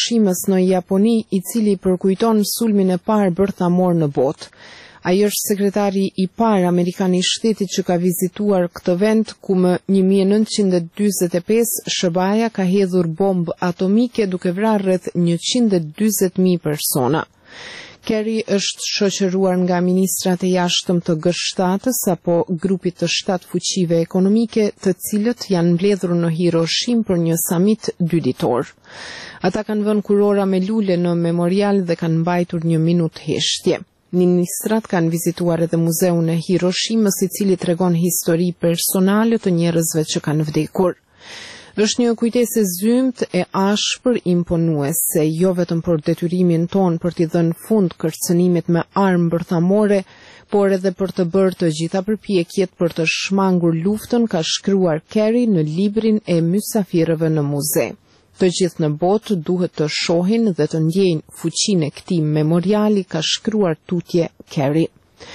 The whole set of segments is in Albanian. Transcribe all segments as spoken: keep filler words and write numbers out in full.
Hiroshimës në Japoni, i cili përkujton sulmin e parë bërthamor në botë. Ai është sekretari i parë amerikan i shtetit që ka vizituar këtë vend, ku më një mijë e nëntëqind e dyzet e pesë S B A-ja ka hedhur bombë atomike duke vrarë rreth njëqind e dyzet mijë persona. Kerry është shoqëruar nga ministrat e jashtëm të G shtatës apo grupit të shtatë fuqive ekonomike, të cilët janë mbledhur në Hiroshim për një samit dyditor. Ata kanë vënë kurora me lule në memorial dhe kanë mbajtur një minutë heshtje. Ministrat kanë vizituar edhe muzeun e Hiroshimës, i cili tregon histori personale të njerëzve që kanë vdekur. Është një kujtesë e zymt e ashpër imponuese, jo vetëm për detyrimin ton për t'i dhënë fund kërcënimit me armë bërthamore, por edhe për të bërë të gjitha përpjekjet për të shmangur luftën, ka shkruar Kerry në librin e mysafirëve në muze. Të gjithë në botë duhet të shohin dhe të ndjejnë fuqinë e këtij memoriali, ka shkruar tutje Kerry.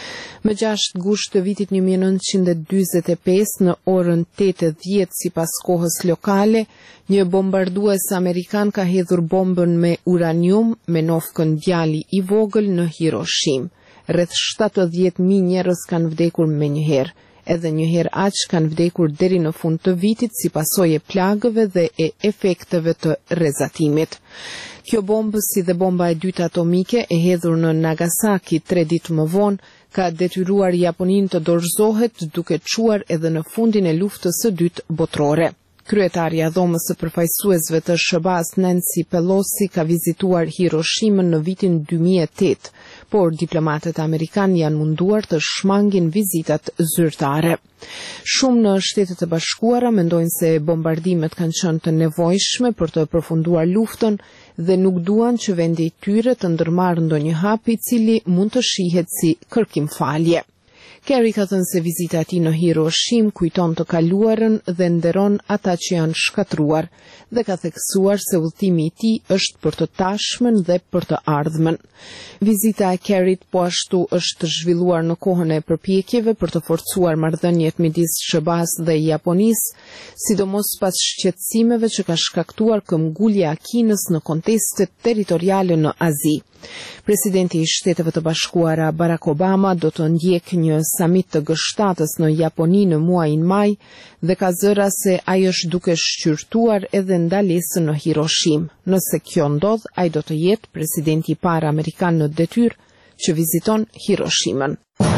Më gjashtë gusht të vitit një mijë e nëntëqind e dyzet e pesë në orën tetë e dhjetë sipas kohës lokale, një bombardues amerikan ka hedhur bombën me uranium me nofkën djali i vogël në Hiroshim. Rreth shtatëdhjetë mijë njerëz kanë vdekur menjëherë. Edhe njëherë aq kanë vdekur deri në fund të vitit si pasojë e plagëve dhe e efekteve të rrezatimit. Kjo bombë, si dhe bomba e dytë atomike e hedhur në Nagasaki tre ditë më vonë, ka detyruar Japoninë të dorëzohet, duke çuar edhe në fundin e luftës së dytë botërore. Kryetaria e dhomës së përfaqësuesve të S B A-s Nancy Pelosi ka vizituar Hiroshimën në vitin dy mijë e tetë, por diplomatët amerikanë janë munduar të shmangin vizitat zyrtare. Shumë në Shtetet e Bashkuara mendojnë se bombardimet kanë qenë të nevojshme për të përfunduar luftën dhe nuk duan që vendi i tyre të ndërmarrë ndonjë hap i cili mund të shihet si kërkimfalje. Kerry ka thënë se vizita e tij në Hiroshim kujton të kaluarën dhe nderon ata që janë shkatruar, dhe ka theksuar se udhëtimi i tij është për të tashmen dhe për të ardhmen. Vizita e Kerryt po ashtu është të zhvilluar në kohën e përpjekjeve për të forcuar marrëdhëniet midis S B A-s dhe Japonisë, sidomos pas shqetësimeve që ka shkaktuar këmbgulja e Kinës në konteste territoriale në Azi. Presidenti i Shteteve të Bashkuara Barack Obama do të ndjek një samit të G shtatës në Japoni në muajin maj dhe ka zëra se ai është duke shqyrtuar edhe ndalesën në Hiroshim. Nëse kjo ndodh, ai do të jetë presidenti i parë amerikan në detyrë që viziton Hiroshimën.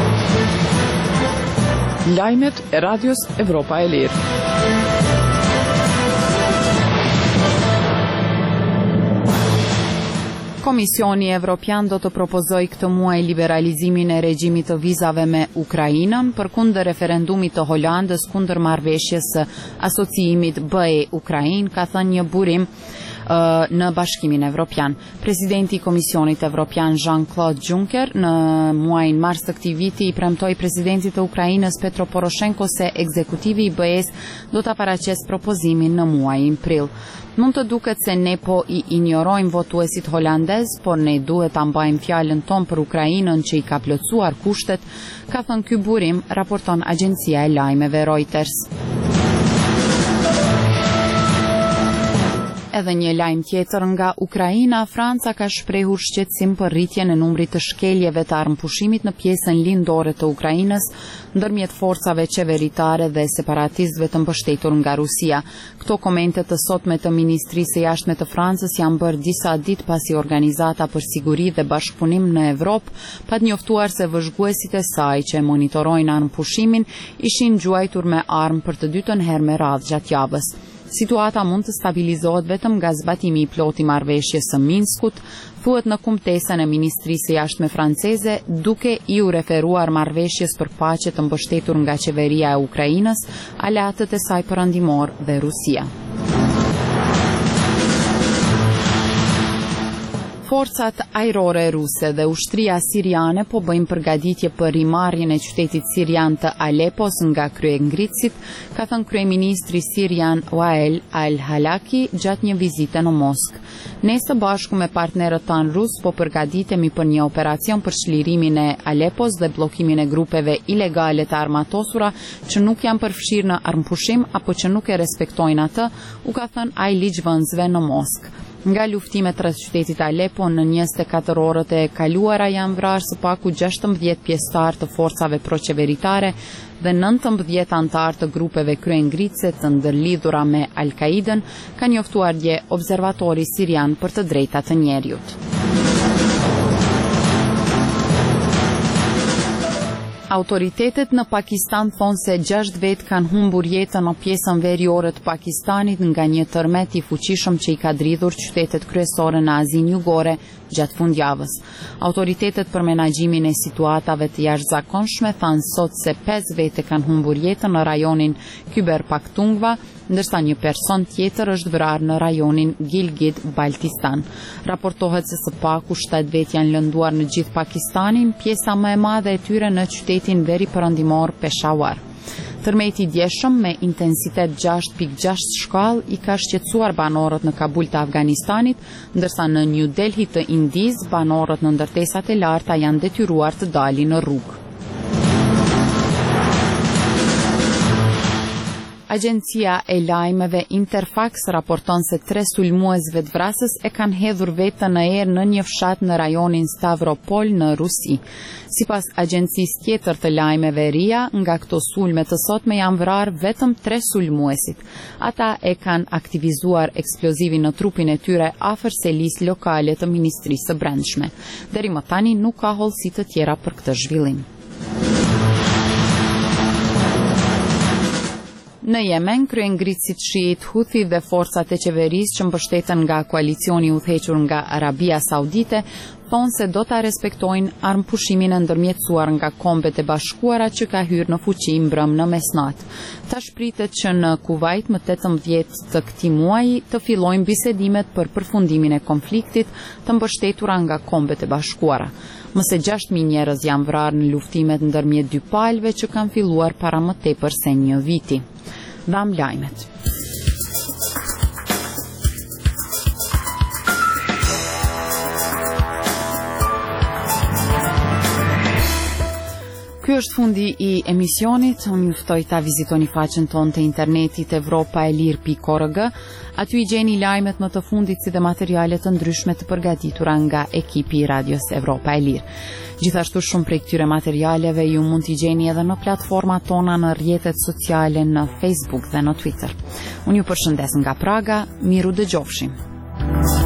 Lajmet e Radios Evropa e Lirë. Komisioni Evropian do të propozoj këtë muaj liberalizimin e regjimit të vizave me Ukrainën përkundër referendumit të Holandës kundër marrëveshjes së asociimit B E-Ukrainë, ka thënë një burim uh, në Bashkimin Evropian. Presidenti i Komisionit Evropian Jean-Claude Juncker në muajin mars të këtij viti i premtoi presidentit të Ukrainës Petro Poroshenko se ekzekutivi i B E-s do ta paraqesë propozimin në muajin prill. Mund të duket se ne po i injorojmë votuesit holandez, por ne duhet ta mbajmë fjalën tonë për Ukrainën që i ka plotësuar kushtet, ka thënë ky burim, raporton agjencia e lajmeve Reuters. Edhe një lajm tjetër nga Ukraina, Franca ka shprehur shqetësim për rritjen e numrit të shkeljeve të armëpushimit në pjesën lindore të Ukrainës ndërmjet forcave qeveritare dhe separatistëve të mbështetur nga Rusia. Këto komente të sotme të Ministrisë së Jashtme të Francës janë bërë disa ditë pasi Organizata për Siguri dhe Bashkëpunim në Evropë pa të njoftuar se vëzhguesit e saj që monitorojnë armëpushimin ishin gjuajtur me armë për të dytën herë me radhë gjatë javës. Situata mund të stabilizohet vetëm nga zbatimi i plotë i marrëveshjes së Minskut, thuhet në kumtesën e Ministrisë së Jashtme franceze, duke i u referuar marrëveshjes për paqe të mbështetur nga qeveria e Ukrainës, aleatët e saj perëndimor dhe Rusia. Forcat ajrore ruse dhe ushtria siriane po bëjnë përgatitje për rimarrjen e qytetit sirian të Alepos nga kryengritësit, ka thënë kryeministri sirian Wael al-Halaki gjatë një vizite në Moskë. Ne së bashku me partnerët tanë rus po përgatitemi për një operacion për çlirimin e Alepos dhe bllokimin e grupeve ilegale të armatosura që nuk janë përfshirë në armëpushim apo që nuk e respektojnë atë, u ka thënë ai ligjvënësve në Moskë. Nga luftimet rreth qytetit Aleppo në njëzet e katër orët e kaluara janë vrarë së paku gjashtëmbëdhjetë pjesëtar të forcave proqeveritare dhe nëntëmbëdhjetë antar të grupeve kryengritëse të ndërlidhura me Al-Qaidën, ka njoftuar dje observatori sirian për të drejtat të njerëzit. Autoritetet në Pakistan thonë se gjashtë vetë kanë humbur jetën në pjesën veriore të Pakistanit nga një tërmet i fuqishëm që i ka dridhur qytetet kryesore në Azinë Jugore gjatë fundjavës. Autoritetet për menaxhimin e situatave të jashtëzakonshme thanë sot se pesë vete kanë humbur jetën në rajonin Khyber Pakhtunkhwa, ndërsa një person tjetër është vrarë në rajonin Gilgit-Baltistan. Raportohet se së paku shtatë vetë janë lënduar në gjithë Pakistanin, pjesa më e madhe e tyre në qytetin veriperëndimor Peshawar. Tërmeti i djeshëm me intensitet gjashtë pikë gjashtë shkallë i ka shqetësuar banorët në Kabul të Afganistanit, ndërsa në New Delhi të Indisë banorët në ndërtesat e larta janë detyruar të dalin në rrugë. Agjencia e lajmeve Interfax raporton se tre sulmuesve të vrasës e kanë hedhur vetën në erë në një fshat në rajonin Stavropol në Rusi. Sipas agjencisë tjetër të lajmeve RIA, nga këto sulme të sotme janë vrarë vetëm tre sulmuesit. Ata e kanë aktivizuar eksplozivin në trupin e tyre afër selisë lokale të Ministrisë së Brendshme. Deri më tani nuk ka hollësi të tjera për këtë zhvillim. Në Yemen, kryengritësit shiit Houthi dhe forcat e qeverisë që mbështeten nga koalicioni udhëhequr nga Arabia Saudite thonë se do ta respektojnë armëpushimin e ndërmjetësuar nga Kombet e Bashkuara që ka hyrë në fuqi mbrëm në mesnatë. Tash pritet që në Kuvajt më tetëmbëdhjetë të këtij muaji të fillojnë bisedimet për përfundimin e konfliktit të mbështetura nga Kombet e Bashkuara. Më së gjashtë mijë njerëz janë vrarë në luftimet ndërmjet dy palëve që kanë filluar para më tepër se një viti. Dham lajmet. Ky është fundi i emisionit. Unë ju ftoj ta vizitoni faqen tonë të internetit evropaelir pikë org. Aty i gjeni lajmet më të fundit si dhe materiale të ndryshme të përgatitura nga ekipi i Radios Evropa e Lirë. Gjithashtu shumë prej këtyre materialeve ju mund t'i gjeni edhe në platformat tona në rrjetet sociale në Facebook dhe në Twitter. Unë ju përshëndes nga Praga, miru dëgjofshim.